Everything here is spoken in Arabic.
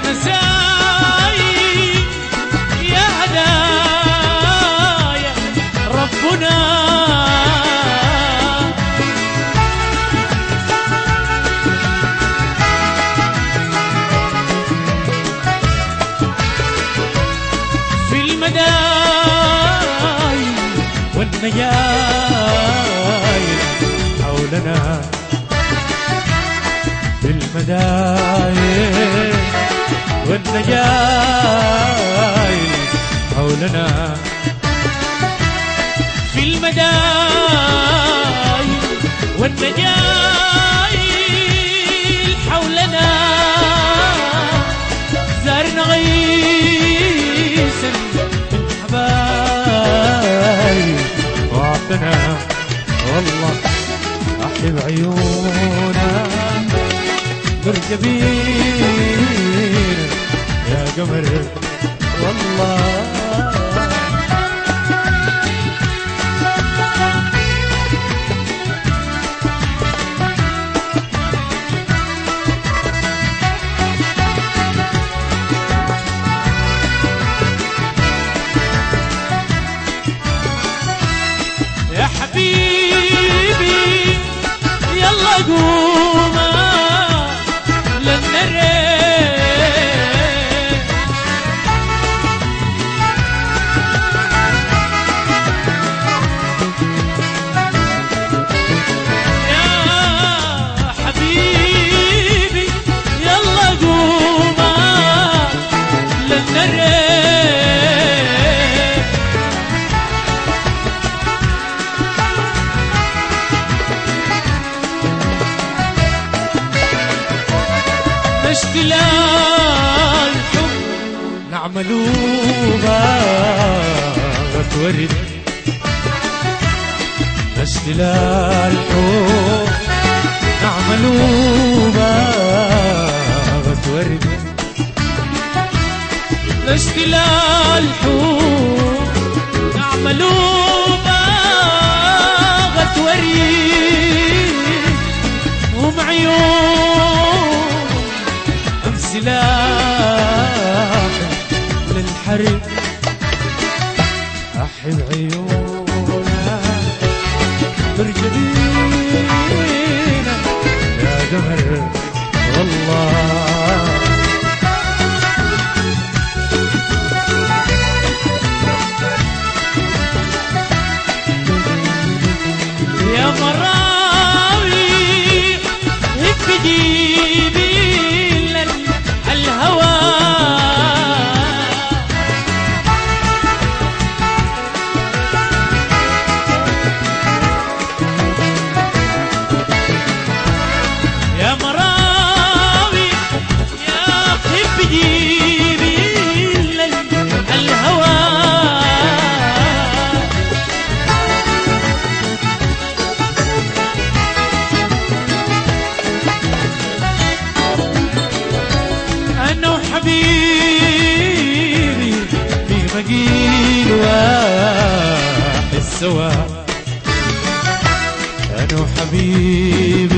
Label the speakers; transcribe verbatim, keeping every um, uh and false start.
Speaker 1: نسايم يا هدايا ربنا. في المدايم والنيايم حولنا، في المدايم والنجايل حولنا، في المدايم والنجايل حولنا. زارنا غيثا من حبايب وعدنا، والله أحلى بعيونا برجبين يا قمر والله. يا حبيبي يلا قوم نشتلى الحب نعملوا باغة ورد. نشتلى الحب نعملوا باغة ورد. نشتلى الحب نعملوا باغة ورد. ومعيون سلاح للحرب أحب عيونا برجبينا يا قمر والله. يا مراوي هيك بجيبي الهوى. يا مراوي يا طيب جيبي الهوى. أنا وحبيبي في مقيل واحد سوا. أنا وحبيبي